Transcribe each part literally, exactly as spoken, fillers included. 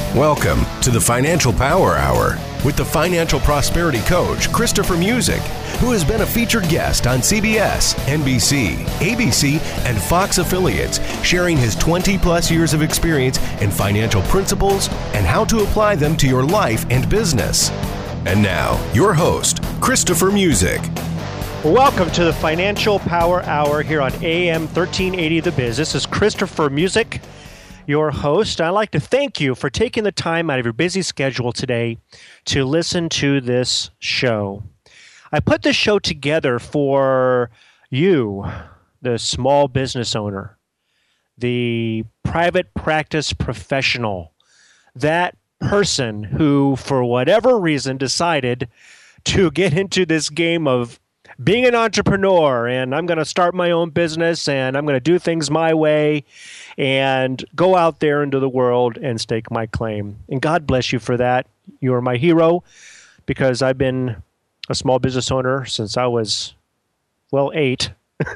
Welcome to the Financial Power Hour with the financial prosperity coach, Christopher Music, who has been a featured guest on C B S, N B C, A B C, and Fox affiliates, sharing his twenty plus years of experience in financial principles and how to apply them to your life and business. And now, your host, Christopher Music. Welcome to the Financial Power Hour here on A M thirteen eighty The Biz. This is Christopher Music, your host. I'd like to thank you for taking the time out of your busy schedule today to listen to this show. I put this show together for you, the small business owner, the private practice professional, that person who, for whatever reason, decided to get into this game of being an entrepreneur, and I'm going to start my own business, and I'm going to do things my way, and go out there into the world and stake my claim. And God bless you for that. You are my hero, because I've been a small business owner since I was, well, eight,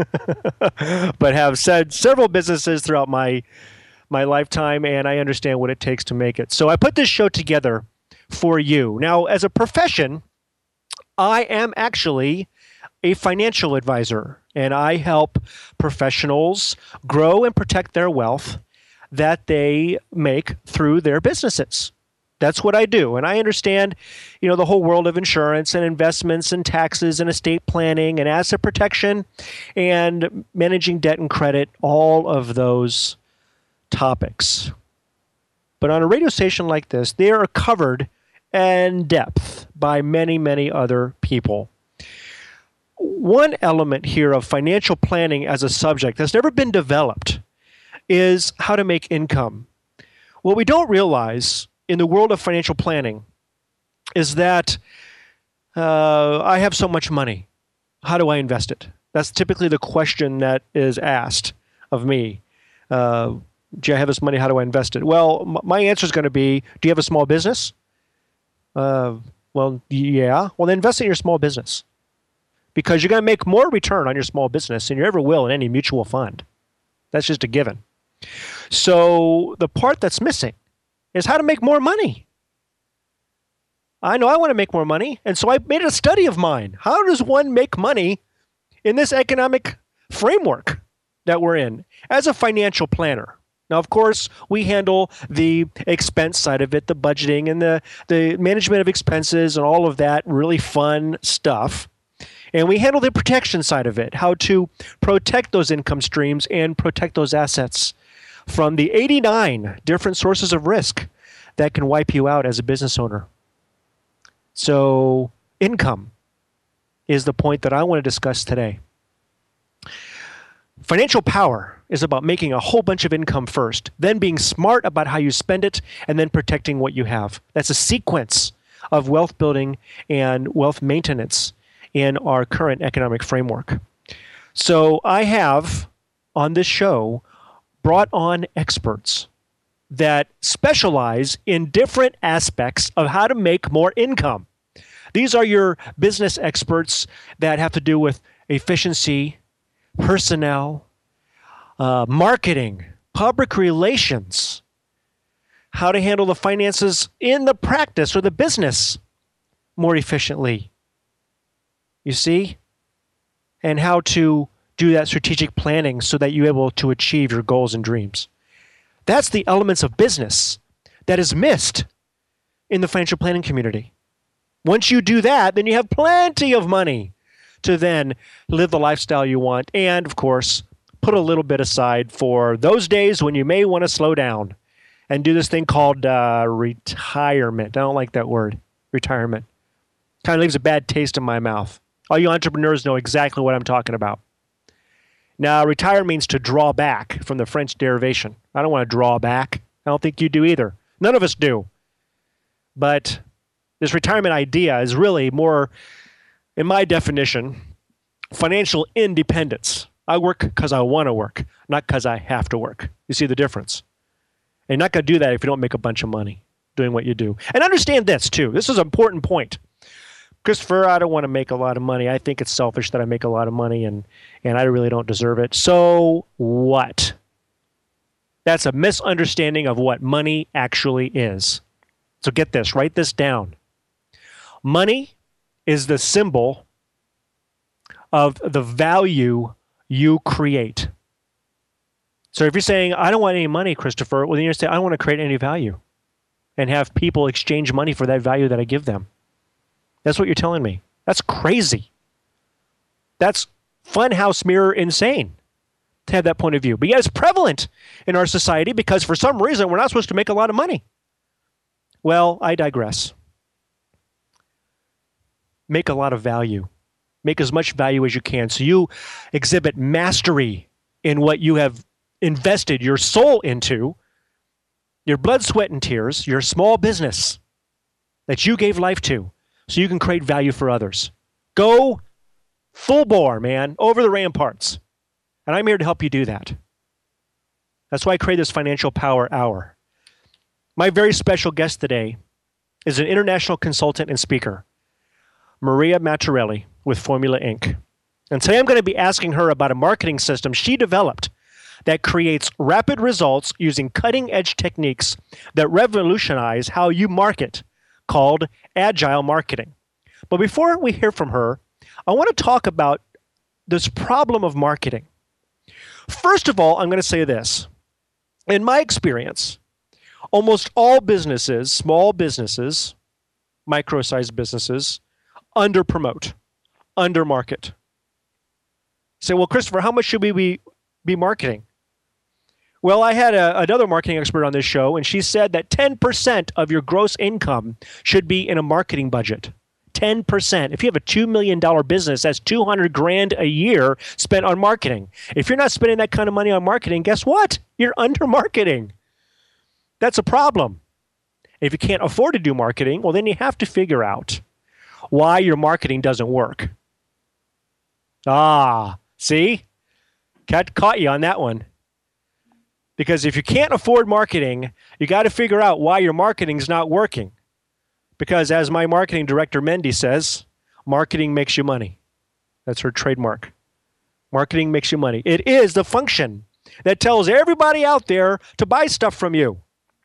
but have said several businesses throughout my my lifetime, and I understand what it takes to make it. So I put this show together for you. Now, as a profession, I am actually a financial advisor, and I help professionals grow and protect their wealth that they make through their businesses. That's what I do. And I understand, you know, the whole world of insurance and investments and taxes and estate planning and asset protection and managing debt and credit, all of those topics. But on a radio station like this, they are covered in depth by many, many other people. One element here of financial planning as a subject that's never been developed is how to make income. What we don't realize in the world of financial planning is that uh, I have so much money. How do I invest it? That's typically the question that is asked of me. Uh, do I have this money? How do I invest it? Well, m- my answer is going to be, do you have a small business? Uh, well, yeah. Well, then invest in your small business, because you're going to make more return on your small business than you ever will in any mutual fund. That's just a given. So the part that's missing is how to make more money. I know I want to make more money, and so I made it a study of mine. How does one make money in this economic framework that we're in as a financial planner? Now, of course, we handle the expense side of it, the budgeting and the, the management of expenses and all of that really fun stuff. And we handle the protection side of it, how to protect those income streams and protect those assets from the eighty-nine different sources of risk that can wipe you out as a business owner. So income is the point that I want to discuss today. Financial power is about making a whole bunch of income first, then being smart about how you spend it, and then protecting what you have. That's a sequence of wealth building and wealth maintenance in our current economic framework. So I have, on this show, brought on experts that specialize in different aspects of how to make more income. These are your business experts that have to do with efficiency, personnel, uh, marketing, public relations, how to handle the finances in the practice or the business more efficiently. You see? And how to do that strategic planning so that you're able to achieve your goals and dreams. That's the elements of business that is missed in the financial planning community. Once you do that, then you have plenty of money to then live the lifestyle you want. And, of course, put a little bit aside for those days when you may want to slow down and do this thing called uh, retirement. I don't like that word, retirement. Kind of leaves a bad taste in my mouth. All you entrepreneurs know exactly what I'm talking about. Now, retire means to draw back from the French derivation. I don't want to draw back. I don't think you do either. None of us do. But this retirement idea is really more, in my definition, financial independence. I work because I want to work, not because I have to work. You see the difference? And you're not going to do that if you don't make a bunch of money doing what you do. And understand this, too. This is an important point. Christopher, I don't want to make a lot of money. I think it's selfish that I make a lot of money, and, and I really don't deserve it. So what? That's a misunderstanding of what money actually is. So get this, write this down. Money is the symbol of the value you create. So if you're saying, I don't want any money, Christopher, well, then you're saying, I don't want to create any value and have people exchange money for that value that I give them. That's what you're telling me. That's crazy. That's funhouse mirror insane to have that point of view. But yet it's prevalent in our society because for some reason we're not supposed to make a lot of money. Well, I digress. Make a lot of value. Make as much value as you can. So you exhibit mastery in what you have invested your soul into, your blood, sweat, and tears, your small business that you gave life to, so you can create value for others. Go full bore, man, over the ramparts. And I'm here to help you do that. That's why I create this Financial Power Hour. My very special guest today is an international consultant and speaker, Maria Matarelli with Formula Incorporated. And today I'm going to be asking her about a marketing system she developed that creates rapid results using cutting-edge techniques that revolutionize how you market, called agile marketing. But before we hear from her, I want to talk about this problem of marketing. First of all, I'm going to say this. In my experience, almost all businesses, small businesses, micro-sized businesses, under-promote, under-market. You say, well, Christopher, how much should we be, be marketing? Well, I had a, another marketing expert on this show, and she said that ten percent of your gross income should be in a marketing budget. ten percent. If you have a two million dollars business, that's two hundred grand a year spent on marketing. If you're not spending that kind of money on marketing, guess what? You're under marketing. That's a problem. If you can't afford to do marketing, well, then you have to figure out why your marketing doesn't work. Ah, see? Cat caught you on that one. Because if you can't afford marketing, you got to figure out why your marketing is not working. Because as my marketing director, Mendy, says, marketing makes you money. That's her trademark. Marketing makes you money. It is the function that tells everybody out there to buy stuff from you.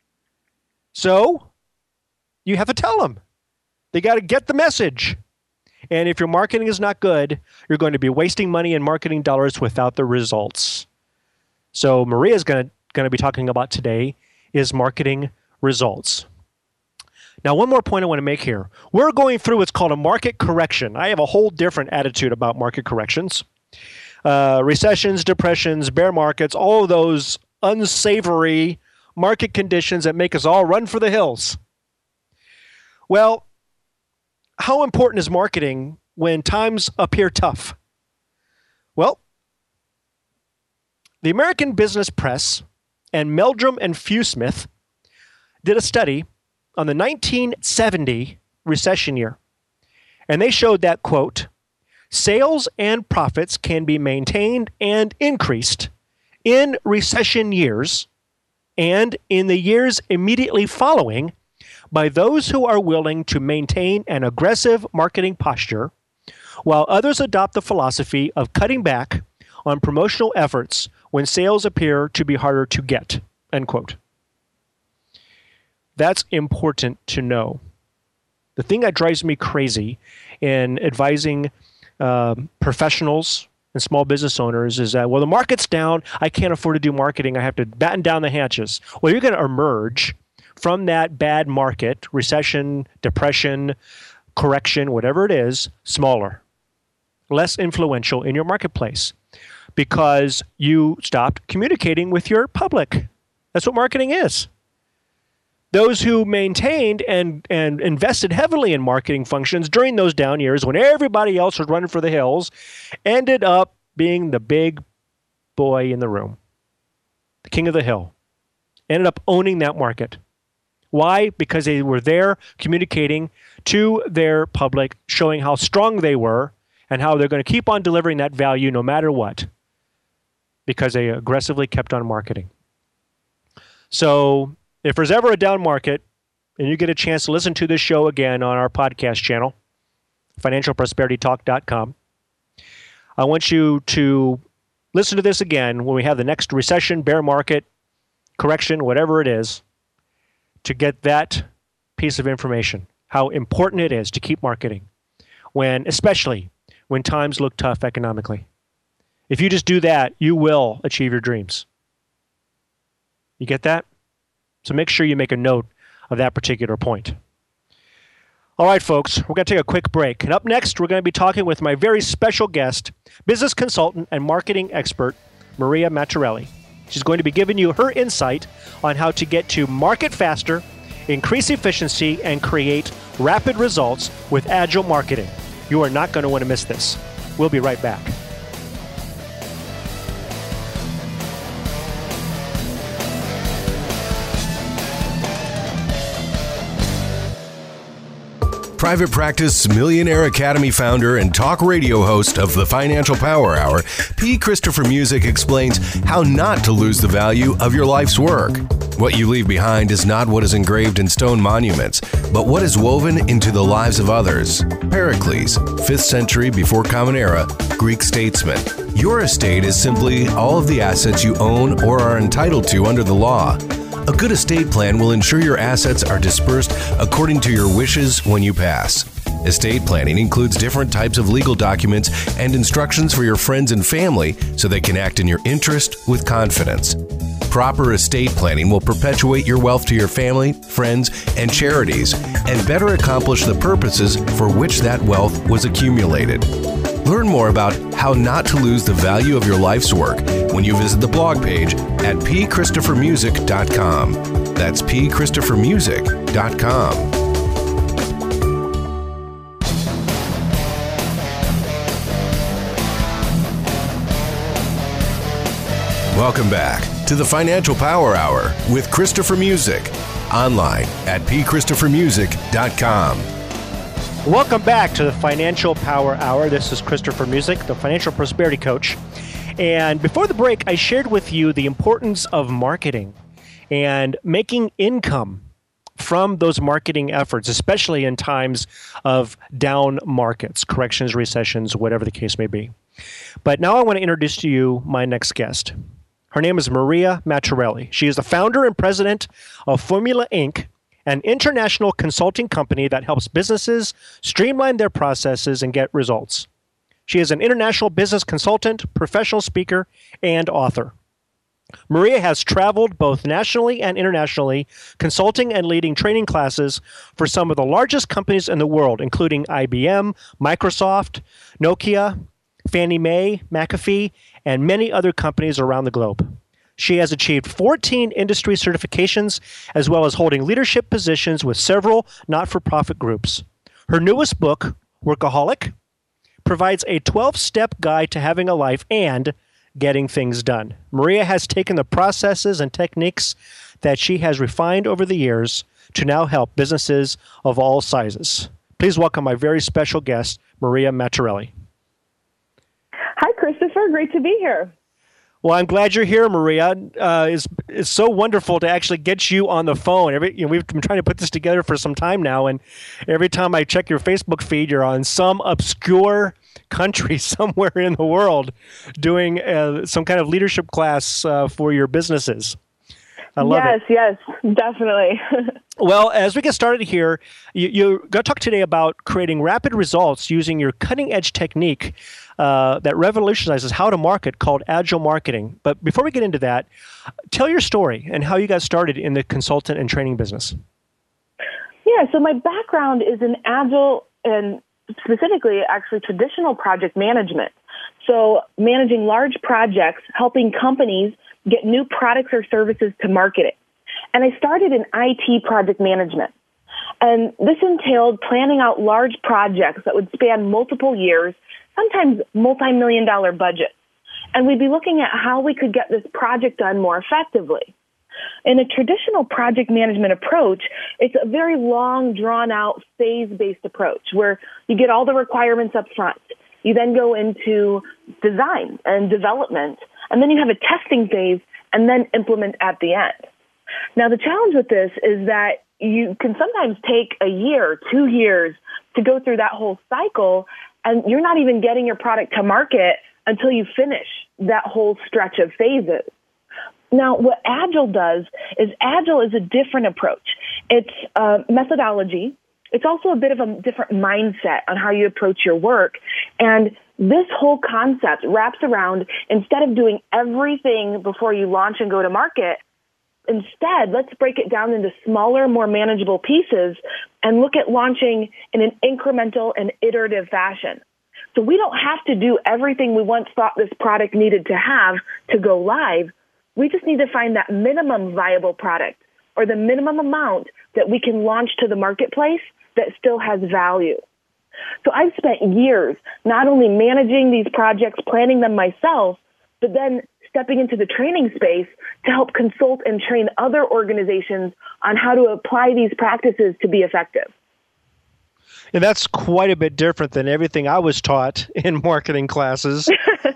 So you have to tell them. They got to get the message. And if your marketing is not good, you're going to be wasting money in marketing dollars without the results. So Maria is going to, going to be talking about today is marketing results. Now, one more point I want to make here. We're going through what's called a market correction. I have a whole different attitude about market corrections. Uh, recessions, depressions, bear markets, all of those unsavory market conditions that make us all run for the hills. Well, how important is marketing when times appear tough? Well, the American Business Press and Meldrum and Fewsmith did a study on the nineteen seventy recession year. And they showed that, quote, sales and profits can be maintained and increased in recession years and in the years immediately following by those who are willing to maintain an aggressive marketing posture, while others adopt the philosophy of cutting back on promotional efforts when sales appear to be harder to get, end quote. That's important to know. The thing that drives me crazy in advising uh, professionals and small business owners is that, well, the market's down. I can't afford to do marketing. I have to batten down the hatches. Well, you're going to emerge from that bad market, recession, depression, correction, whatever it is, smaller, less influential in your marketplace because you stopped communicating with your public. That's what marketing is. Those who maintained and, and invested heavily in marketing functions during those down years when everybody else was running for the hills ended up being the big boy in the room, the king of the hill, ended up owning that market. Why? Because they were there communicating to their public, showing how strong they were and how they're going to keep on delivering that value no matter what, because they aggressively kept on marketing. So if there's ever a down market and you get a chance to listen to this show again on our podcast channel, financial prosperity talk dot com, I want you to listen to this again when we have the next recession, bear market, correction, whatever it is, to get that piece of information, how important it is to keep marketing, when, especially when times look tough economically. If you just do that, you will achieve your dreams. You get that? So make sure you make a note of that particular point. All right, folks, we're going to take a quick break. And up next, we're going to be talking with my very special guest, business consultant and marketing expert, Maria Matarelli. She's going to be giving you her insight on how to get to market faster, increase efficiency, and create rapid results with agile marketing. You are not going to want to miss this. We'll be right back. Private Practice Millionaire Academy founder and talk radio host of the Financial Power Hour, P. Christopher Music explains how not to lose the value of your life's work. What you leave behind is not what is engraved in stone monuments, but what is woven into the lives of others. Pericles, fifth century before Common Era, Greek statesman. Your estate is simply all of the assets you own or are entitled to under the law. A good estate plan will ensure your assets are dispersed according to your wishes when you pass. Estate planning includes different types of legal documents and instructions for your friends and family so they can act in your interest with confidence. Proper estate planning will perpetuate your wealth to your family, friends, and charities, and better accomplish the purposes for which that wealth was accumulated. Learn more about how not to lose the value of your life's work when you visit the blog page at p christopher music dot com. That's p christopher music dot com. Welcome back to the Financial Power Hour with Christopher Music, online at p christopher music dot com. Welcome back to the Financial Power Hour. This is Christopher Music, the Financial Prosperity Coach. And before the break, I shared with you the importance of marketing and making income from those marketing efforts, especially in times of down markets, corrections, recessions, whatever the case may be. But now I want to introduce to you my next guest. Her name is Maria Matarelli. She is the founder and president of Formula Incorporated, an international consulting company that helps businesses streamline their processes and get results. She is an international business consultant, professional speaker, and author. Maria has traveled both nationally and internationally, consulting and leading training classes for some of the largest companies in the world, including I B M, Microsoft, Nokia, Fannie Mae, McAfee, and many other companies around the globe. She has achieved fourteen industry certifications, as well as holding leadership positions with several not-for-profit groups. Her newest book, Workaholic, provides a twelve-step guide to having a life and getting things done. Maria has taken the processes and techniques that she has refined over the years to now help businesses of all sizes. Please welcome my very special guest, Maria Matarelli. Hi, Christopher. Great to be here. Well, I'm glad you're here, Maria. Uh, it's, it's so wonderful to actually get you on the phone. Every, you know, we've been trying to put this together for some time now, and every time I check your Facebook feed, you're on some obscure country somewhere in the world doing uh, some kind of leadership class uh, for your businesses. I love yes, it. Yes, yes, definitely. Well, as we get started here, you, you're going to talk today about creating rapid results using your cutting-edge technique uh, that revolutionizes how to market called agile marketing. But before we get into that, tell your story and how you got started in the consultant and training business. Yeah, so my background is in agile and specifically actually traditional project management. So managing large projects, helping companies get new products or services to market it. And I started in I T project management. And this entailed planning out large projects that would span multiple years, sometimes multi-million dollar budgets. And we'd be looking at how we could get this project done more effectively. In a traditional project management approach, it's a very long, drawn-out, phase-based approach where you get all the requirements up front. You then go into design and development, and then you have a testing phase, and then implement at the end. Now, the challenge with this is that you can sometimes take a year, two years to go through that whole cycle, and you're not even getting your product to market until you finish that whole stretch of phases. Now, what Agile does is Agile is a different approach. It's a methodology. It's also a bit of a different mindset on how you approach your work. And this whole concept wraps around, instead of doing everything before you launch and go to market, instead, let's break it down into smaller, more manageable pieces and look at launching in an incremental and iterative fashion. So we don't have to do everything we once thought this product needed to have to go live. We just need to find that minimum viable product or the minimum amount that we can launch to the marketplace that still has value. So I've spent years not only managing these projects, planning them myself, but then stepping into the training space to help consult and train other organizations on how to apply these practices to be effective. And that's quite a bit different than everything I was taught in marketing classes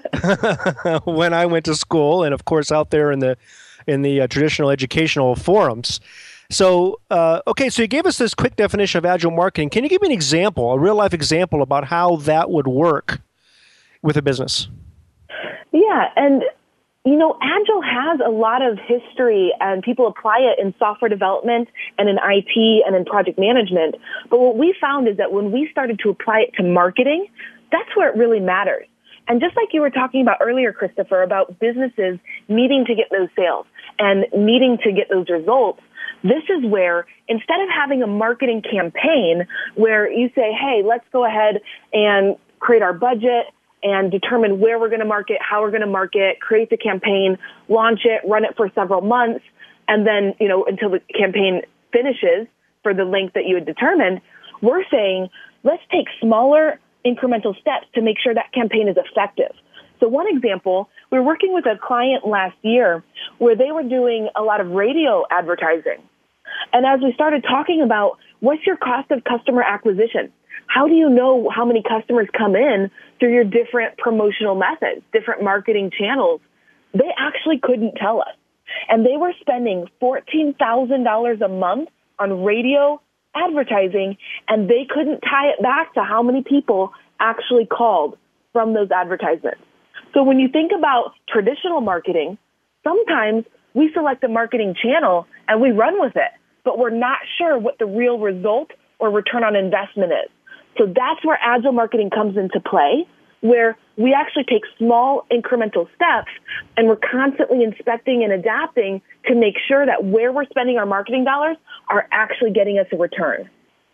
when I went to school, and of course out there in the in the uh, traditional educational forums. So, uh, okay, so you gave us this quick definition of agile marketing. Can you give me an example, a real life example about how that would work with a business? Yeah, and you know, Agile has a lot of history and people apply it in software development and in I T and in project management. But what we found is that when we started to apply it to marketing, that's where it really matters. And just like you were talking about earlier, Christopher, about businesses needing to get those sales and needing to get those results, this is where instead of having a marketing campaign where you say, hey, let's go ahead and create our budget and determine where we're going to market, how we're going to market, create the campaign, launch it, run it for several months, and then, you know, until the campaign finishes for the length that you had determined, we're saying, let's take smaller incremental steps to make sure that campaign is effective. So one example, we were working with a client last year where they were doing a lot of radio advertising. And as we started talking about what's your cost of customer acquisition, how do you know how many customers come in through your different promotional methods, different marketing channels? They actually couldn't tell us. And they were spending fourteen thousand dollars a month on radio advertising, and they couldn't tie it back to how many people actually called from those advertisements. So when you think about traditional marketing, sometimes we select a marketing channel and we run with it, but we're not sure what the real result or return on investment is. So that's where agile marketing comes into play, where we actually take small incremental steps and we're constantly inspecting and adapting to make sure that where we're spending our marketing dollars are actually getting us a return.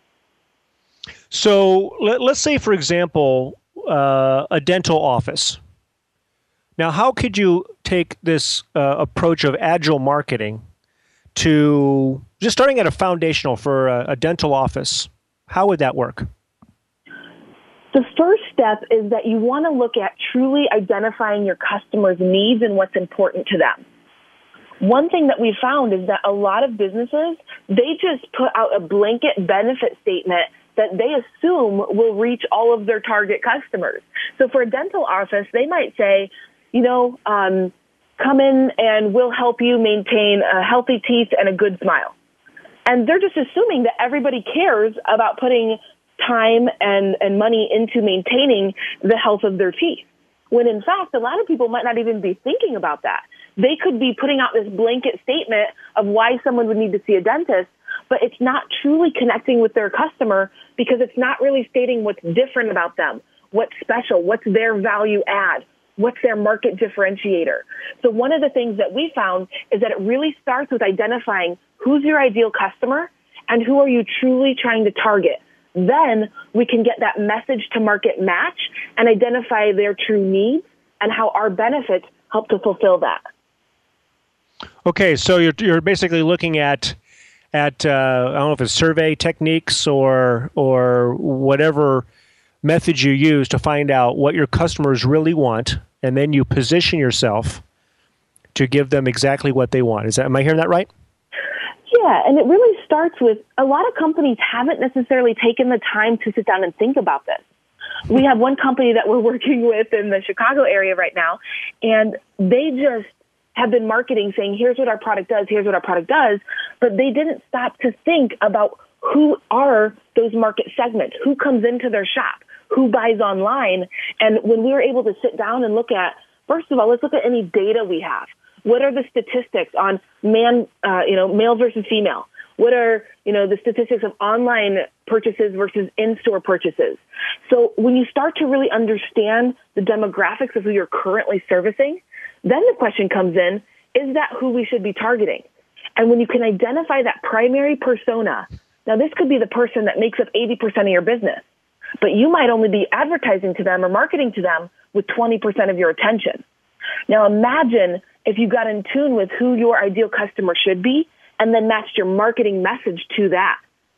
So let, let's say, for example, uh, a dental office. Now, how could you take this uh, approach of agile marketing to just starting at a foundational for a, a dental office? How would that work? The first step is that you want to look at truly identifying your customers' needs and what's important to them. One thing that we found is that a lot of businesses, they just put out a blanket benefit statement that they assume will reach all of their target customers. So for a dental office, they might say, you know, um, come in and we'll help you maintain a healthy teeth and a good smile. And they're just assuming that everybody cares about putting time and, and money into maintaining the health of their teeth. When in fact, a lot of people might not even be thinking about that. They could be putting out this blanket statement of why someone would need to see a dentist, but it's not truly connecting with their customer because it's not really stating what's different about them, what's special, what's their value add, what's their market differentiator. So one of the things that we found is that it really starts with identifying who's your ideal customer and who are you truly trying to target. Then we can get that message to market match and identify their true needs and how our benefits help to fulfill that. Okay, so you're you're basically looking at at uh, I don't know if it's survey techniques or or whatever method you use to find out what your customers really want, and then you position yourself to give them exactly what they want. Is that, am I hearing that right? Yeah, and it really starts with a lot of companies haven't necessarily taken the time to sit down and think about this. We have one company that we're working with in the Chicago area right now, and they just have been marketing saying, here's what our product does, here's what our product does, but they didn't stop to think about who are those market segments, who comes into their shop, who buys online. And when we were able to sit down and look at, first of all, let's look at any data we have. What are the statistics on man, uh, you know, male versus female? What are, you know, the statistics of online purchases versus in-store purchases? So when you start to really understand the demographics of who you're currently servicing, then the question comes in, is that who we should be targeting? And when you can identify that primary persona, now this could be the person that makes up eighty percent of your business, but you might only be advertising to them or marketing to them with twenty percent of your attention. Now imagine if you got in tune with who your ideal customer should be and then matched your marketing message to that.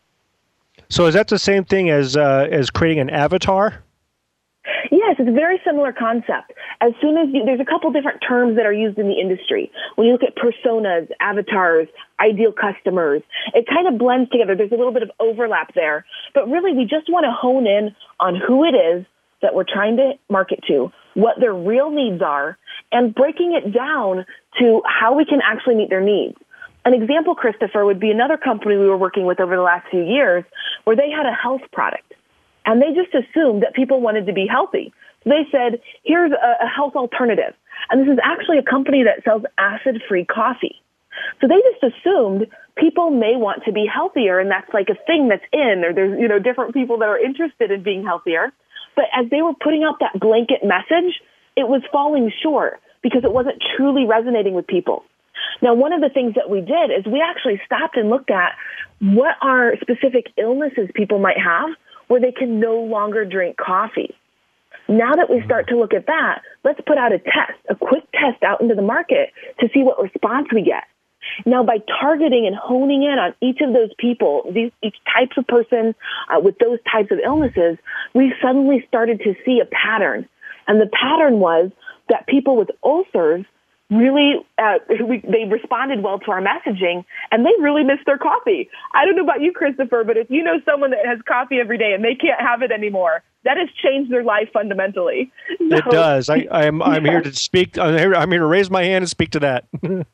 So is that the same thing as uh, as creating an avatar? Yes, it's a very similar concept. As soon as you, there's a couple different terms that are used in the industry. When you look at personas, avatars, ideal customers, it kind of blends together. There's a little bit of overlap there. But really, we just want to hone in on who it is that we're trying to market to, what their real needs are, and breaking it down to how we can actually meet their needs. An example, Christopher, would be another company we were working with over the last few years where they had a health product. And they just assumed that people wanted to be healthy. So they said, here's a, a health alternative. And this is actually a company that sells acid-free coffee. So they just assumed people may want to be healthier, and that's like a thing that's in, or there's, you know, different people that are interested in being healthier. But as they were putting out that blanket message, it was falling short because it wasn't truly resonating with people. Now, one of the things that we did is we actually stopped and looked at what are specific illnesses people might have where they can no longer drink coffee. Now that we start to look at that, let's put out a test, a quick test out into the market to see what response we get. Now, by targeting and honing in on each of those people, these each types of person uh, with those types of illnesses, we suddenly started to see a pattern. And the pattern was that people with ulcers really, uh, we, they responded well to our messaging, and they really missed their coffee. I don't know about you, Christopher, but if you know someone that has coffee every day and they can't have it anymore, that has changed their life fundamentally. So, it does. I, I'm I'm yeah. here to speak. I'm here, I'm here to raise my hand and speak to that.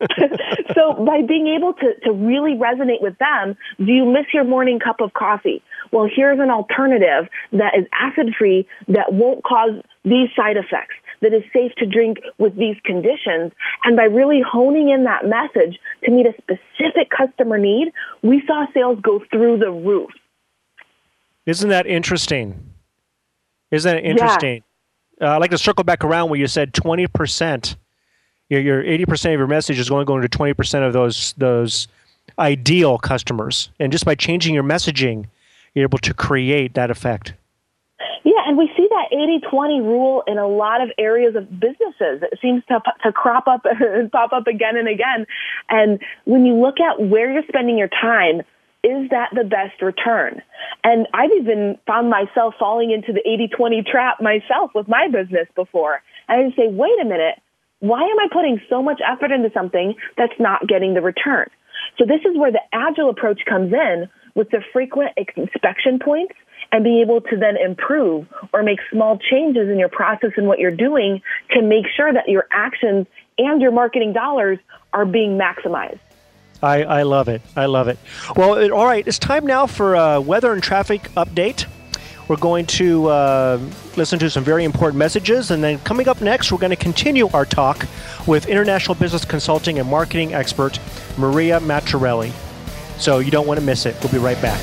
So by being able to, to really resonate with them, do you miss your morning cup of coffee? Well, here's an alternative that is acid-free, that won't cause these side effects, that is safe to drink with these conditions. And by really honing in that message to meet a specific customer need, we saw sales go through the roof. Isn't that interesting? Isn't that interesting? Yeah. Uh, I'd like to circle back around where you said twenty percent. Your, your eighty percent of your message is only going to twenty percent of those those ideal customers. And just by changing your messaging, you're able to create that effect. Yeah, and we see that eighty twenty rule in a lot of areas of businesses. It seems to, to crop up and pop up again and again. And when you look at where you're spending your time, is that the best return? And I've even found myself falling into the eighty twenty trap myself with my business before. And I just say, wait a minute, why am I putting so much effort into something that's not getting the return? So this is where the agile approach comes in with the frequent inspection points and being able to then improve or make small changes in your process and what you're doing to make sure that your actions and your marketing dollars are being maximized. I, I love it. I love it. Well, it, all right. It's time now for a weather and traffic update. We're going to uh, listen to some very important messages. And then coming up next, we're going to continue our talk with international business consulting and marketing expert Maria Matrielli. So you don't want to miss it. We'll be right back.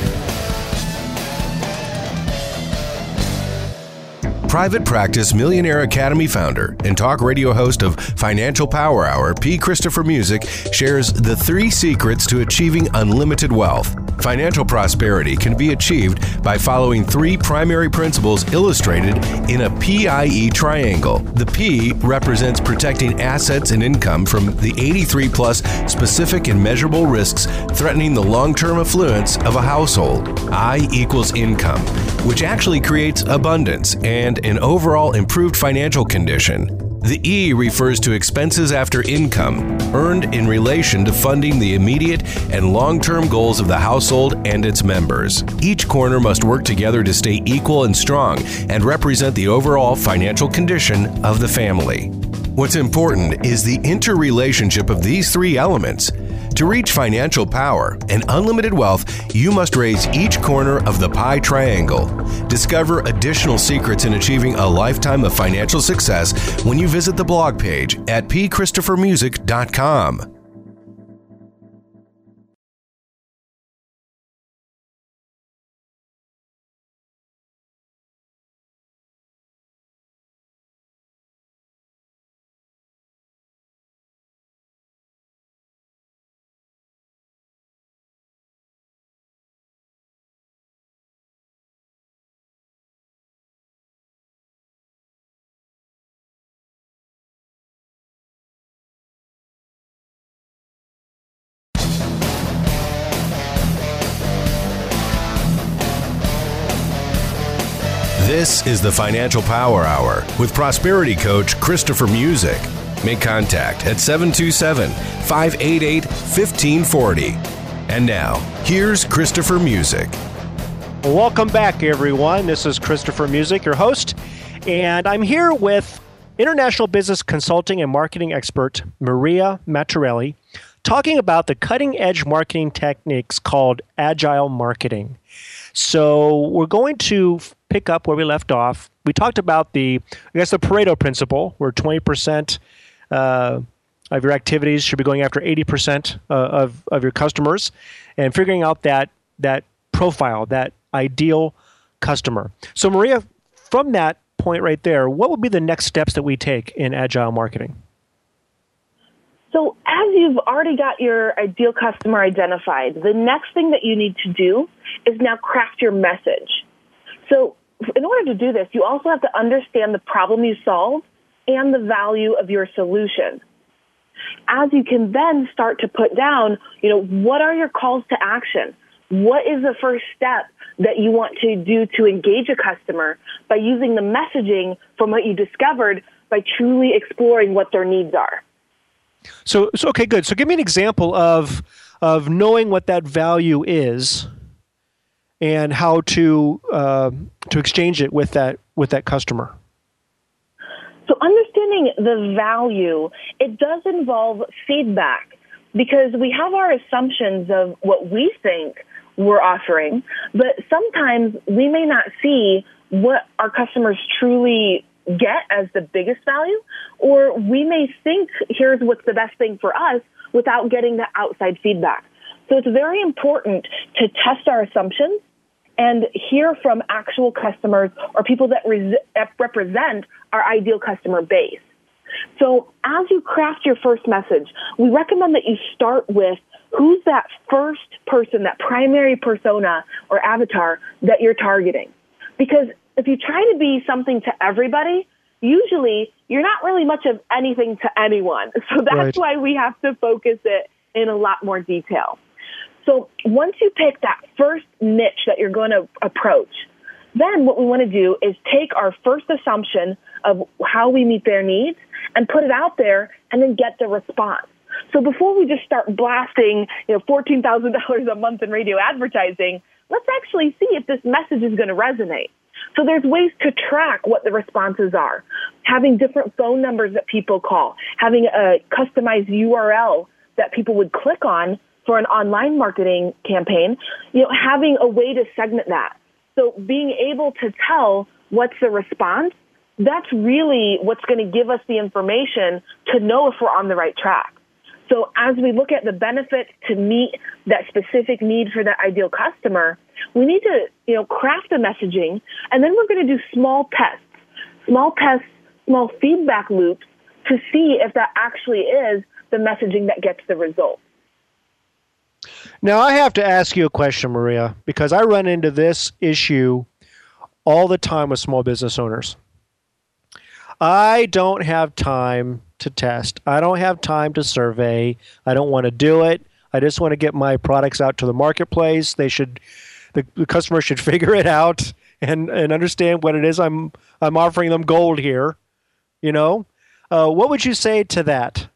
Private Practice Millionaire Academy founder and talk radio host of Financial Power Hour, P. Christopher Music, shares the three secrets to achieving unlimited wealth. Financial prosperity can be achieved by following three primary principles illustrated in a P I E triangle. The P represents protecting assets and income from the eighty-three plus specific and measurable risks threatening the long-term affluence of a household. I equals income, which actually creates abundance and an overall improved financial condition. The E refers to expenses after income, earned in relation to funding the immediate and long-term goals of the household and its members. Each corner must work together to stay equal and strong and represent the overall financial condition of the family. What's important is the interrelationship of these three elements. To reach financial power and unlimited wealth, you must raise each corner of the pie triangle. Discover additional secrets in achieving a lifetime of financial success when you visit the blog page at p christopher music dot com. This is the Financial Power Hour with Prosperity Coach Christopher Music. Make contact at seven two seven, five eight eight, one five four zero. And now, here's Christopher Music. Welcome back, everyone. This is Christopher Music, your host, and I'm here with international business consulting and marketing expert Maria Mattarelli, talking about the cutting-edge marketing techniques called agile marketing. So we're going to pick up where we left off. We talked about the, I guess, the Pareto principle, where twenty percent uh, of your activities should be going after eighty percent uh, of, of your customers, and figuring out that that profile, that ideal customer. So Maria, from that point right there, what would be the next steps that we take in agile marketing? So as you've already got your ideal customer identified, the next thing that you need to do is now craft your message. So in order to do this, you also have to understand the problem you solve and the value of your solution. As you can then start to put down, you know, what are your calls to action? What is the first step that you want to do to engage a customer by using the messaging from what you discovered by truly exploring what their needs are? So, so okay, good. So give me an example of of knowing what that value is and how to uh, to exchange it with that with that customer. So understanding the value, it does involve feedback, because we have our assumptions of what we think we're offering, but sometimes we may not see what our customers truly get as the biggest value, or we may think here's what's the best thing for us without getting the outside feedback. So it's very important to test our assumptions and hear from actual customers or people that res- represent our ideal customer base. So as you craft your first message, we recommend that you start with who's that first person, that primary persona or avatar that you're targeting. Because if you try to be something to everybody, usually you're not really much of anything to anyone. So that's right. Why we have to focus it in a lot more detail. So once you pick that first niche that you're going to approach, then what we want to do is take our first assumption of how we meet their needs and put it out there and then get the response. So before we just start blasting, you know, fourteen thousand dollars a month in radio advertising, let's actually see if this message is going to resonate. So there's ways to track what the responses are. Having different phone numbers that people call, having a customized U R L that people would click on for an online marketing campaign, you know, having a way to segment that. So being able to tell what's the response, that's really what's going to give us the information to know if we're on the right track. So as we look at the benefit to meet that specific need for that ideal customer, we need to, you know, craft the messaging, and then we're going to do small tests, small tests, small feedback loops to see if that actually is the messaging that gets the result. Now, I have to ask you a question, Maria, because I run into this issue all the time with small business owners. I don't have time to test. I don't have time to survey. I don't want to do it. I just want to get my products out to the marketplace. They should, the, the customer should figure it out and, and understand what it is I'm I'm offering them gold here. You know, uh, what would you say to that?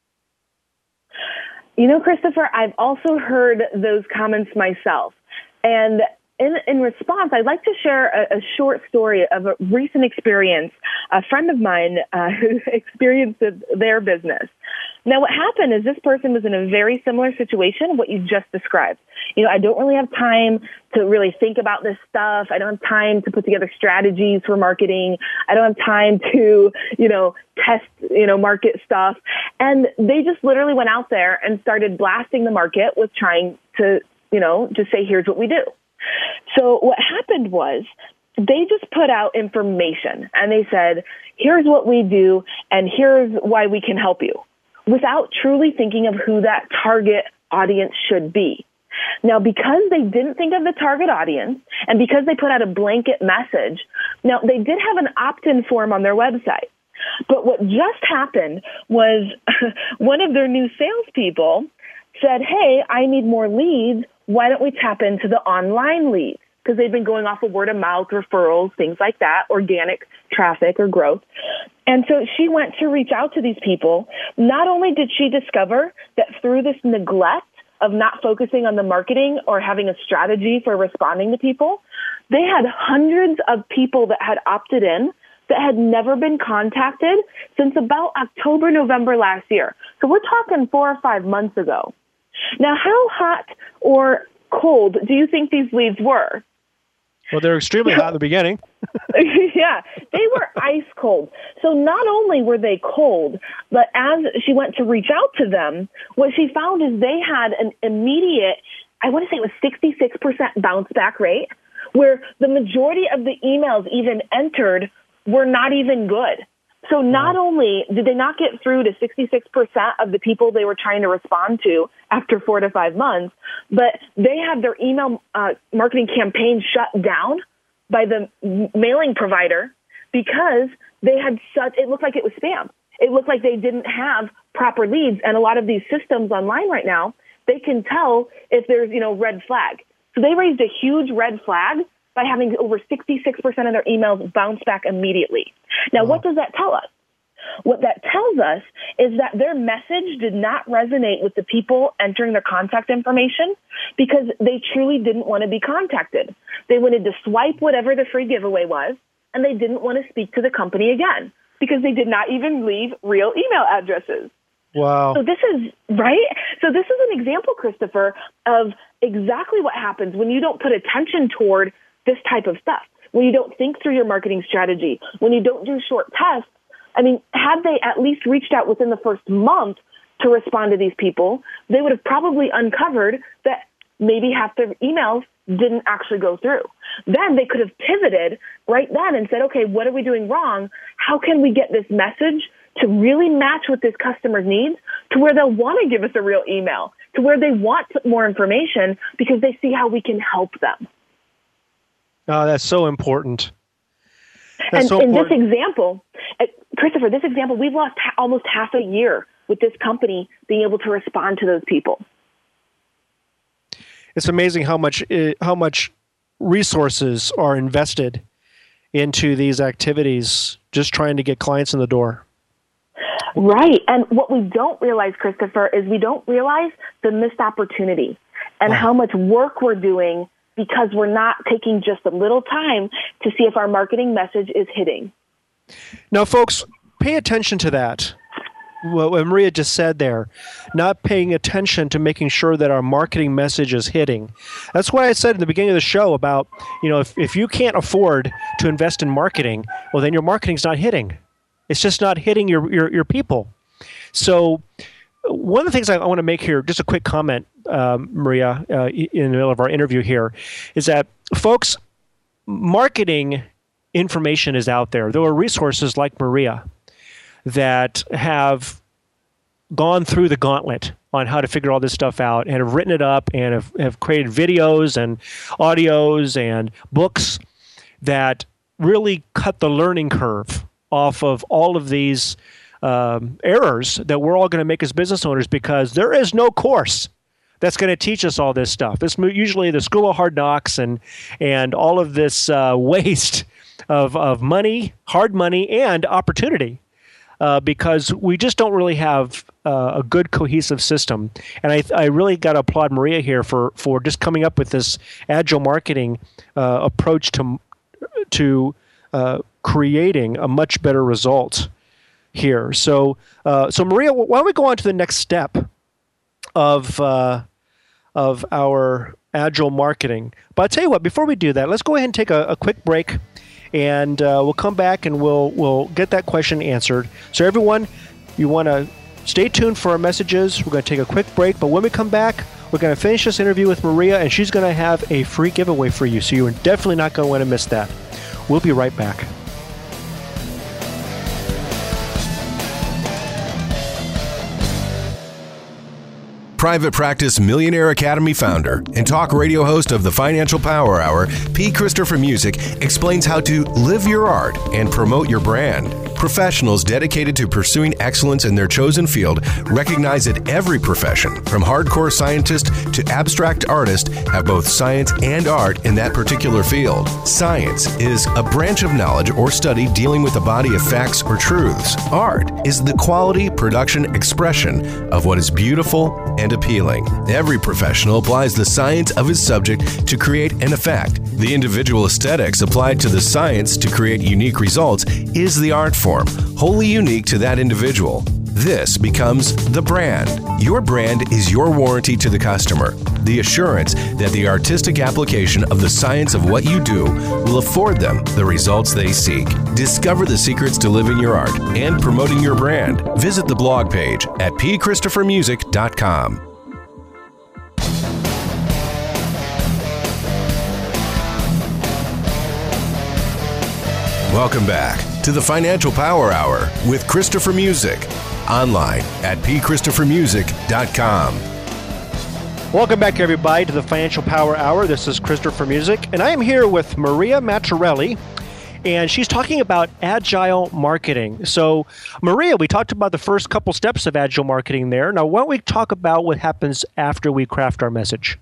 You know, Christopher, I've also heard those comments myself. And in, in response, I'd like to share a, a short story of a recent experience, a friend of mine uh, who experienced their business. Now, what happened is this person was in a very similar situation, what you just described. You know, I don't really have time to really think about this stuff. I don't have time to put together strategies for marketing. I don't have time to, you know, test, you know, market stuff. And they just literally went out there and started blasting the market with trying to, you know, just say, here's what we do. So what happened was they just put out information and they said, here's what we do and here's why we can help you, without truly thinking of who that target audience should be. Now, because they didn't think of the target audience and because they put out a blanket message, now they did have an opt-in form on their website. But what just happened was one of their new salespeople said, hey, I need more leads. Why don't we tap into the online leads? because they've been going off of word of mouth, referrals, things like that, organic traffic or growth. And so she went to reach out to these people. Not only did she discover that through this neglect of not focusing on the marketing or having a strategy for responding to people, they had hundreds of people that had opted in that had never been contacted since about October, November last year. So we're talking four or five months ago. Now, how hot or cold do you think these leads were? Well, they're extremely hot at the beginning. Yeah, they were ice cold. So not only were they cold, but as she went to reach out to them, what she found is they had an immediate, I want to say it was sixty-six percent bounce back rate, where the majority of the emails even entered were not even good. So not wow. only did they not get through to sixty-six percent of the people they were trying to respond to after four to five months, but they had their email uh, marketing campaign shut down by the mailing provider because they had such, it looked like it was spam. It looked like they didn't have proper leads. And a lot of these systems online right now, they can tell if there's, you know, red flag. So they raised a huge red flag by having over sixty-six percent of their emails bounce back immediately. Now, wow. what does that tell us? What that tells us is that their message did not resonate with the people entering their contact information because they truly didn't want to be contacted. They wanted to swipe whatever the free giveaway was, and they didn't want to speak to the company again because they did not even leave real email addresses. Wow. So this is, right? So this is an example, Christopher, of exactly what happens when you don't put attention toward this type of stuff, when you don't think through your marketing strategy, when you don't do short tests. I mean, had they at least reached out within the first month to respond to these people, they would have probably uncovered that maybe half their emails didn't actually go through. Then they could have pivoted right then and said, okay, what are we doing wrong? How can we get this message to really match what this customer's needs to where they'll want to give us a real email, to where they want more information because they see how we can help them. Oh, that's so important. That's and so in important. this example, uh, Christopher, this example, we've lost ha- almost half a year with this company being able to respond to those people. It's amazing how much uh, how much resources are invested into these activities, just trying to get clients in the door. Right. And what we don't realize, Christopher, is we don't realize the missed opportunity and wow. how much work we're doing because we're not taking just a little time to see if our marketing message is hitting. Now, folks, pay attention to that. What Maria just said there, not paying attention to making sure that our marketing message is hitting. That's why I said in the beginning of the show about, you know, if, if you can't afford to invest in marketing, well, then your marketing's not hitting. It's just not hitting your, your, your people. So one of the things I want to make here, just a quick comment, um, Maria, uh, in the middle of our interview here, is that, folks, marketing information is out there. There are resources like Maria that have gone through the gauntlet on how to figure all this stuff out and have written it up and have, have created videos and audios and books that really cut the learning curve off of all of these um, errors that we're all going to make as business owners, because there is no course that's going to teach us all this stuff. It's usually the School of Hard Knocks and and all of this uh, waste of, of money, hard money, and opportunity. Uh, because we just don't really have uh, a good cohesive system. And I, I really got to applaud Maria here for, for just coming up with this agile marketing uh, approach to to uh, creating a much better result here. So, uh, so Maria, why don't we go on to the next step of uh, of our agile marketing? But I'll tell you what, before we do that, let's go ahead and take a, a quick break. And uh, we'll come back and we'll we'll get that question answered. So everyone, you want to stay tuned for our messages. We're going to take a quick break, but when we come back, we're going to finish this interview with Maria, and she's going to have a free giveaway for you. So you're definitely not going to want to miss that. We'll be right back. Private Practice Millionaire Academy founder and talk radio host of the Financial Power Hour, P. Christopher Music, explains how to live your art and promote your brand. Professionals dedicated to pursuing excellence in their chosen field recognize that every profession, from hardcore scientist to abstract artist, have both science and art in that particular field. Science is a branch of knowledge or study dealing with a body of facts or truths. Art is the quality, production, expression of what is beautiful and appealing. Every professional applies the science of his subject to create an effect. The individual aesthetics applied to the science to create unique results is the art form, wholly unique to that individual. This becomes the brand. Your brand is your warranty to the customer, the assurance that the artistic application of the science of what you do will afford them the results they seek. Discover the secrets to living your art and promoting your brand. Visit the blog page at p christopher music dot com. Welcome back to the Financial Power Hour with Christopher Music, online at p christopher music dot com. Welcome back, everybody, to the Financial Power Hour. This is Christopher Music, and I am here with Maria Matarelli, and she's talking about agile marketing. So, Maria, we talked about the first couple steps of agile marketing there. Now, why don't we talk about what happens after we craft our message?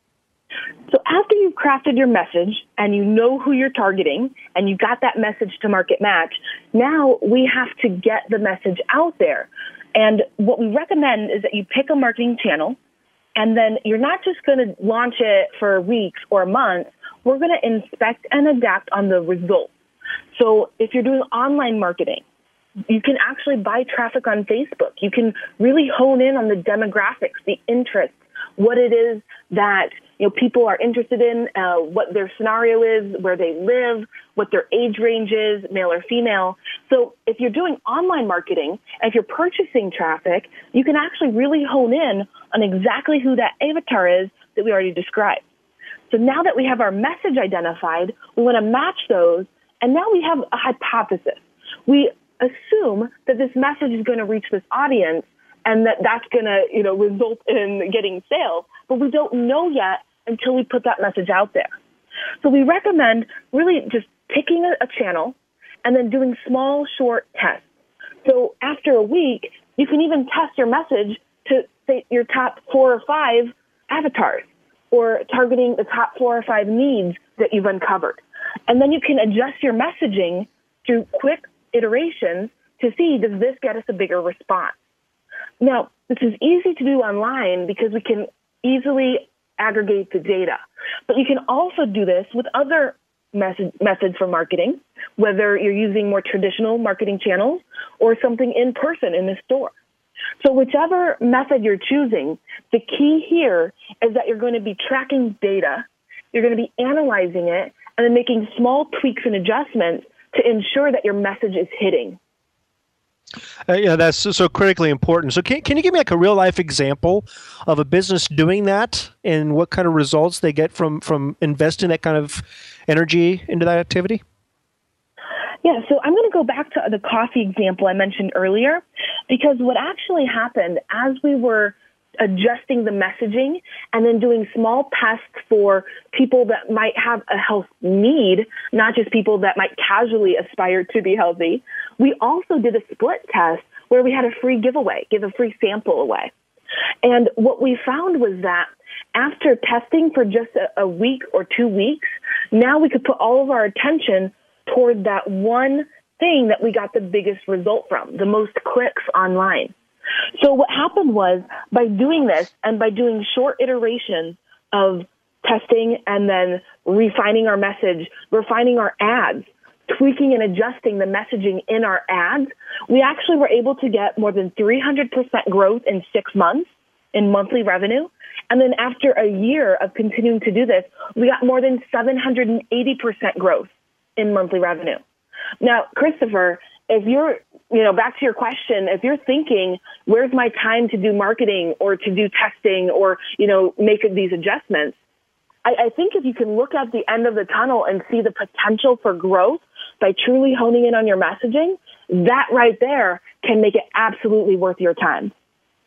So after you've crafted your message and you know who you're targeting and you got that message to market match, now we have to get the message out there. And what we recommend is that you pick a marketing channel, and then you're not just going to launch it for weeks or months. We're going to inspect and adapt on the results. So if you're doing online marketing, you can actually buy traffic on Facebook. You can really hone in on the demographics, the interests, what it is that you know people are interested in, uh, what their scenario is, where they live, what their age range is, male or female. So if you're doing online marketing, and if you're purchasing traffic, you can actually really hone in on exactly who that avatar is that we already described. So now that we have our message identified, we want to match those, and now we have a hypothesis. We assume that this message is going to reach this audience and that that's going to, you know, result in getting sales, but we don't know yet until we put that message out there. So we recommend really just picking a, a channel and then doing small, short tests. So after a week, you can even test your message to, say, your top four or five avatars, or targeting the top four or five needs that you've uncovered. And then you can adjust your messaging through quick iterations to see, does this get us a bigger response? Now, this is easy to do online because we can easily aggregate the data. But you can also do this with other method, methods for marketing, whether you're using more traditional marketing channels or something in person in the store. So whichever method you're choosing, the key here is that you're going to be tracking data, you're going to be analyzing it, and then making small tweaks and adjustments to ensure that your message is hitting. Uh, yeah, that's so, so critically important. So can, can you give me like a real life example of a business doing that and what kind of results they get from, from investing that kind of energy into that activity? Yeah, so I'm going to go back to the coffee example I mentioned earlier, because what actually happened as we were adjusting the messaging and then doing small tests for people that might have a health need, not just people that might casually aspire to be healthy, we also did a split test where we had a free giveaway, give a free sample away. And what we found was that after testing for just a, a week or two weeks, now we could put all of our attention toward that one thing that we got the biggest result from, the most clicks online. So what happened was, by doing this and by doing short iterations of testing and then refining our message, refining our ads, tweaking and adjusting the messaging in our ads, we actually were able to get more than three hundred percent growth in six months in monthly revenue. And then after a year of continuing to do this, we got more than seven hundred eighty percent growth in monthly revenue. Now, Christopher, if you're, you know, back to your question, if you're thinking, where's my time to do marketing or to do testing or, you know, make these adjustments, I, I think if you can look at the end of the tunnel and see the potential for growth by truly honing in on your messaging, that right there can make it absolutely worth your time.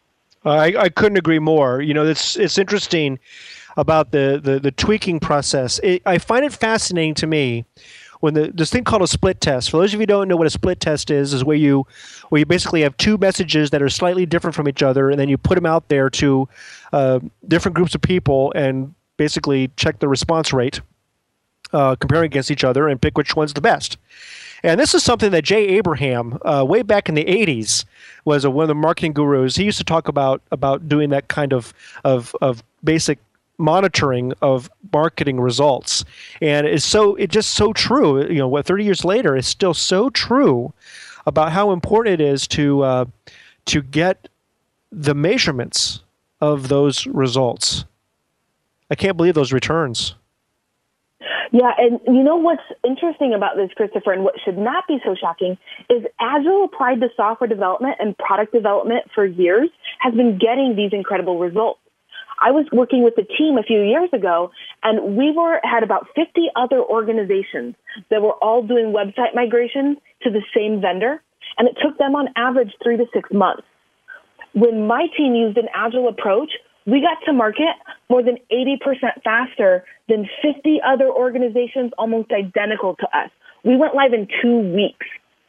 I, I couldn't agree more. You know, it's it's interesting about the the, the tweaking process. It, I find it fascinating to me when the this thing called a split test. For those of you who don't know what a split test is, is where you where you basically have two messages that are slightly different from each other, and then you put them out there to uh, different groups of people and basically check the response rate, uh, comparing against each other, and pick which one's the best. And this is something that Jay Abraham, uh, way back in the eighties, was a, one of the marketing gurus. He used to talk about about doing that kind of of, of basic monitoring of marketing results. And it's so it's just so true. You know, what thirty years later, it's still so true about how important it is to uh, to get the measurements of those results. I can't believe those returns. Yeah, and you know what's interesting about this, Christopher, and what should not be so shocking, is Agile applied to software development and product development for years has been getting these incredible results. I was working with a team a few years ago, and we were had about fifty other organizations that were all doing website migrations to the same vendor, and it took them on average three to six months. When my team used an Agile approach, we got to market more than eighty percent faster than fifty other organizations almost identical to us. We went live in two weeks.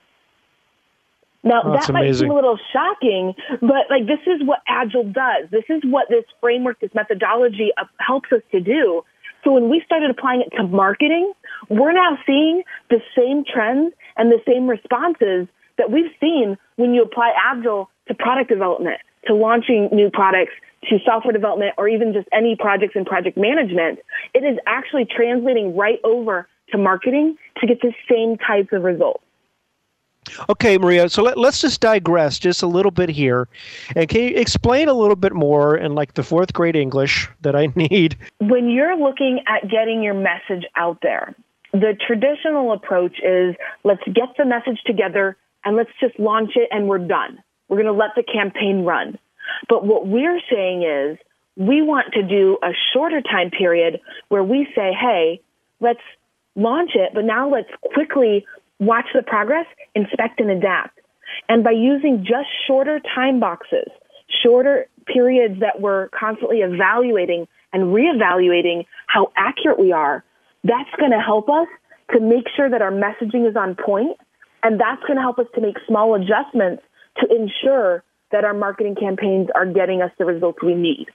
Now, oh, that might seem a little shocking, but like this is what Agile does. This is what this framework, this methodology uh, helps us to do. So when we started applying it to marketing, we're now seeing the same trends and the same responses that we've seen when you apply Agile to product development, to launching new products, to software development, or even just any projects in project management. It is actually translating right over to marketing to get the same types of results. Okay, Maria, so let, let's just digress just a little bit here. And can you explain a little bit more in like the fourth grade English that I need? When you're looking at getting your message out there, the traditional approach is let's get the message together and let's just launch it and we're done. We're going to let the campaign run. But what we're saying is we want to do a shorter time period where we say, hey, let's launch it, but now let's quickly watch the progress, inspect, and adapt. And by using just shorter time boxes, shorter periods that we're constantly evaluating and reevaluating how accurate we are, that's going to help us to make sure that our messaging is on point, and that's going to help us to make small adjustments to ensure that our marketing campaigns are getting us the results we need.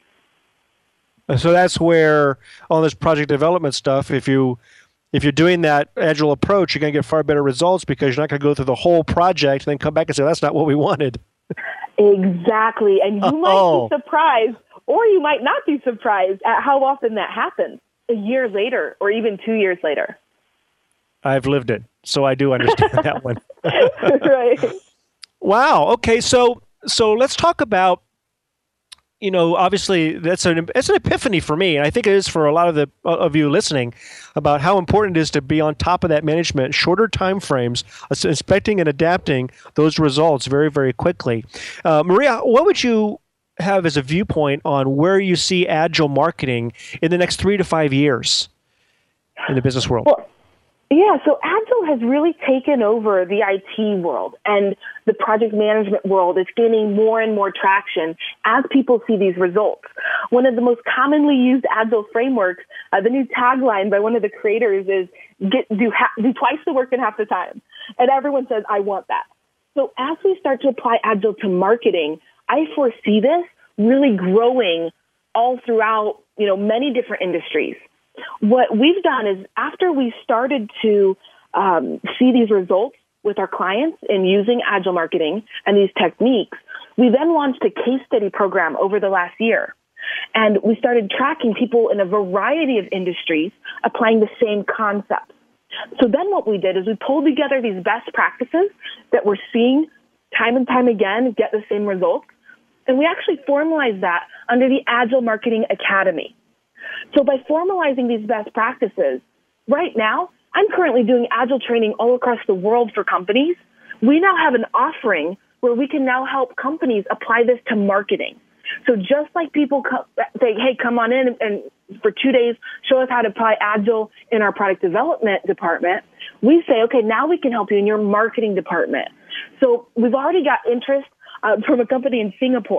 So that's where all this project development stuff, if you If you're doing that Agile approach, you're going to get far better results because you're not going to go through the whole project and then come back and say, that's not what we wanted. Exactly. And you oh. might be surprised, or you might not be surprised at how often that happens a year later or even two years later. I've lived it, so I do understand that one. Right. Wow. Okay, so so let's talk about, you know, obviously that's an it's an epiphany for me, and I think it is for a lot of the of you listening, about how important it is to be on top of that management, shorter time frames, inspecting and adapting those results very, very quickly. Uh, Maria, what would you have as a viewpoint on where you see Agile marketing in the next three to five years in the business world? Well, yeah, so Agile has really taken over the I T world, and the project management world is gaining more and more traction as people see these results. One of the most commonly used Agile frameworks, uh, the new tagline by one of the creators is get, do, ha- do twice the work in half the time. And everyone says, I want that. So as we start to apply Agile to marketing, I foresee this really growing all throughout, you know, many different industries. What we've done is after we started to um, see these results with our clients in using Agile marketing and these techniques, we then launched a case study program over the last year. And we started tracking people in a variety of industries applying the same concepts. So then what we did is we pulled together these best practices that we're seeing time and time again get the same results. And we actually formalized that under the Agile Marketing Academy. So by formalizing these best practices, right now, I'm currently doing Agile training all across the world for companies. We now have an offering where we can now help companies apply this to marketing. So just like people co- say, hey, come on in and for two days, show us how to apply Agile in our product development department, we say, okay, now we can help you in your marketing department. So we've already got interest uh, from a company in Singapore.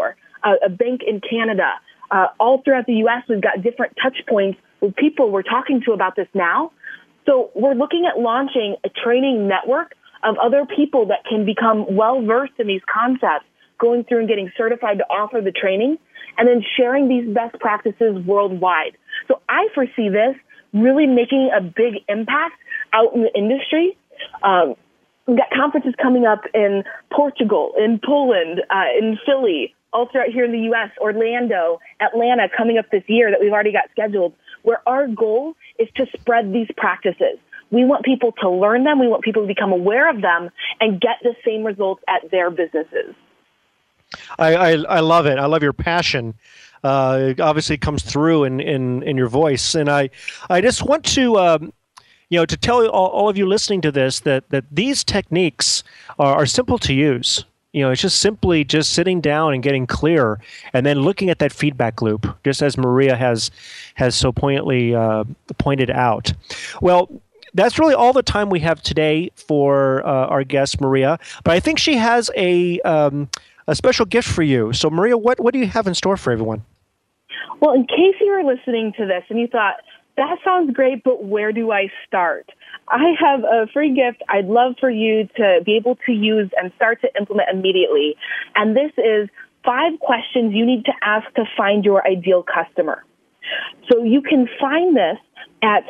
uh, a bank in Canada. Uh, all throughout the U S, we've got different touch points with people we're talking to about this now. So we're looking at launching a training network of other people that can become well-versed in these concepts, going through and getting certified to offer the training, and then sharing these best practices worldwide. So I foresee this really making a big impact out in the industry. Um, we've got conferences coming up in Portugal, in Poland, uh, in Philly, all throughout here in the U S, Orlando, Atlanta coming up this year that we've already got scheduled, where our goal is to spread these practices. We want people to learn them. We want people to become aware of them and get the same results at their businesses. I, I, I love it. I love your passion. Uh, it obviously comes through in, in, in your voice. And I, I just want to, um, you know, to tell all, all of you listening to this that, that these techniques are, are simple to use. You know, it's just simply just sitting down and getting clear and then looking at that feedback loop, just as Maria has, has so poignantly uh, pointed out. Well, that's really all the time we have today for uh, our guest, Maria. But I think she has a um, a special gift for you. So, Maria, what, what do you have in store for everyone? Well, in case you were listening to this and you thought, that sounds great, but where do I start? I have a free gift I'd love for you to be able to use and start to implement immediately. And this is five questions you need to ask to find your ideal customer. So you can find this at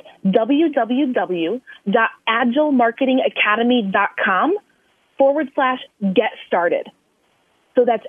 www.agilemarketingacademy.com forward slash get started. So that's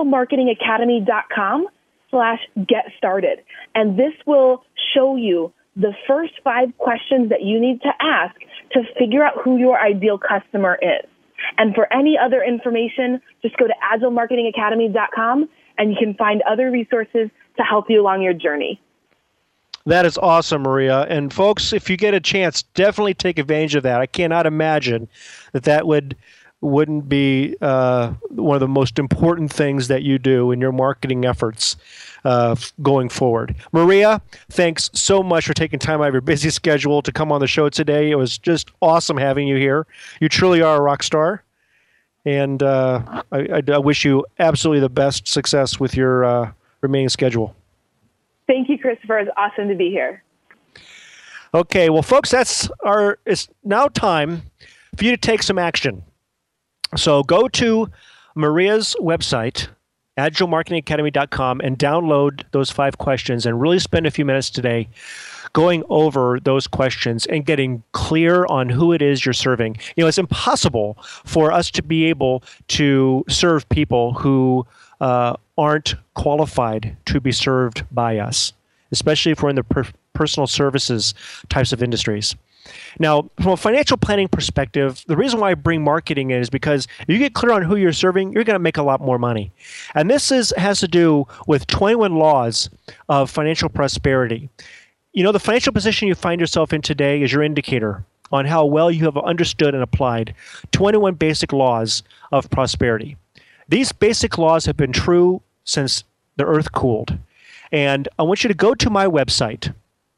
agilemarketingacademy.com slash get started. And this will show you the first five questions that you need to ask to figure out who your ideal customer is. And for any other information, just go to agilemarketingacademy dot com and you can find other resources to help you along your journey. That is awesome, Maria. And folks, if you get a chance, definitely take advantage of that. I cannot imagine that that would, wouldn't be uh, one of the most important things that you do in your marketing efforts uh, going forward. Maria, thanks so much for taking time out of your busy schedule to come on the show today. It was just awesome having you here. You truly are a rock star. And uh, I, I, I wish you absolutely the best success with your uh, remaining schedule. Thank you, Christopher. It's awesome to be here. Okay, well, folks, that's our. It's now time for you to take some action. So go to Maria's website, agile marketing academy dot com, and download those five questions and really spend a few minutes today going over those questions and getting clear on who it is you're serving. You know, it's impossible for us to be able to serve people who uh, aren't qualified to be served by us, especially if we're in the per- personal services types of industries. Now, from a financial planning perspective, the reason why I bring marketing in is because if you get clear on who you're serving, you're going to make a lot more money. And this is has to do with twenty-one laws of financial prosperity. You know, the financial position you find yourself in today is your indicator on how well you have understood and applied twenty-one basic laws of prosperity. These basic laws have been true since the earth cooled. And I want you to go to my website,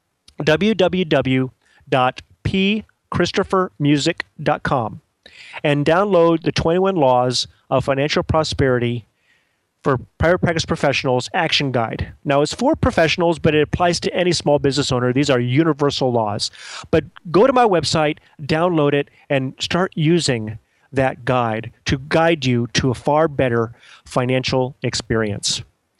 w w w dot p christopher music dot com, and download the twenty-one Laws of Financial Prosperity for Private Practice Professionals Action Guide. Now, it's for professionals, but it applies to any small business owner. These are universal laws. But go to my website, download it, and start using that guide to guide you to a far better financial experience.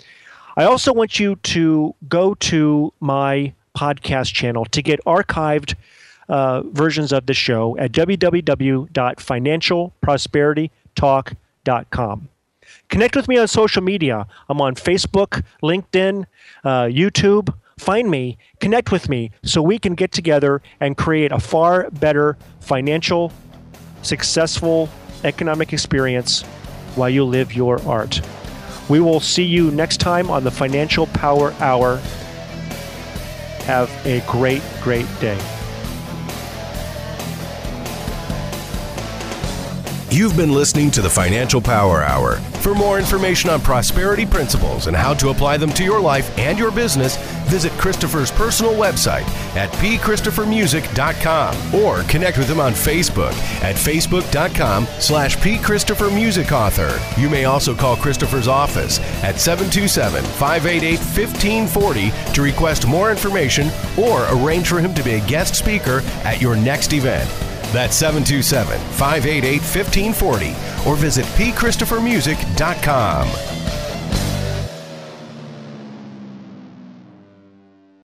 I also want you to go to my podcast channel to get archived uh, versions of the show at w w w dot financial prosperity talk dot com. Connect with me on social media. I'm on Facebook, LinkedIn, uh, YouTube. Find me, connect with me, so we can get together and create a far better financial, successful economic experience while you live your art. We will see you next time on the Financial Power Hour. Have a great, great day. You've been listening to the Financial Power Hour. For more information on prosperity principles and how to apply them to your life and your business, visit Christopher's personal website at p christopher music dot com or connect with him on Facebook at facebook dot com slash p christopher music author. You may also call Christopher's office at seven two seven, five eight eight, one five four zero to request more information or arrange for him to be a guest speaker at your next event. That's seven two seven, five eight eight, one five four zero or visit p christopher music dot com.